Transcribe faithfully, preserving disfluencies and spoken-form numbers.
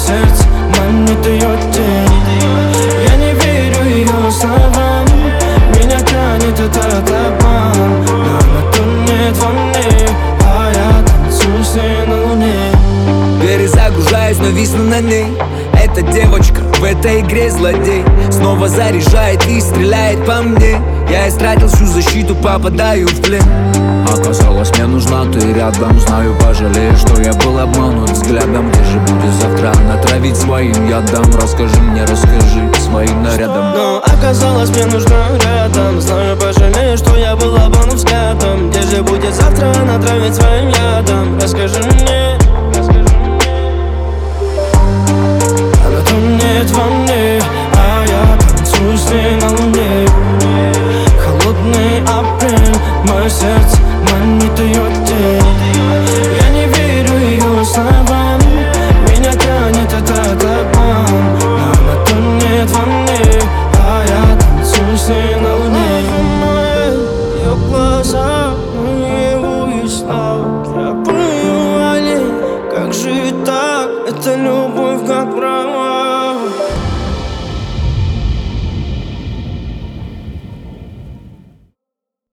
сердце манит ее тень. Я не верю ее словам, меня тянет этот обман, но она тонет во мне, а я танцую с ней на луне. Перезагружаюсь, но висну на ней. Эта девочка в этой игре злодей. Снова заряжает и стреляет по мне. Я истратил всю защиту, попадаю в плен. Оказалось, мне нужна ты рядом. Знаю, пожалеешь, что я был обманут взглядом. Где же будет завтра натравить своим ядом? Расскажи мне, расскажи своим нарядом. Но оказалось, мне нужна рядом. Знаю, пожалею, что я был обманут взглядом. Где же будет завтра натравить своим ядом? Расскажи мне.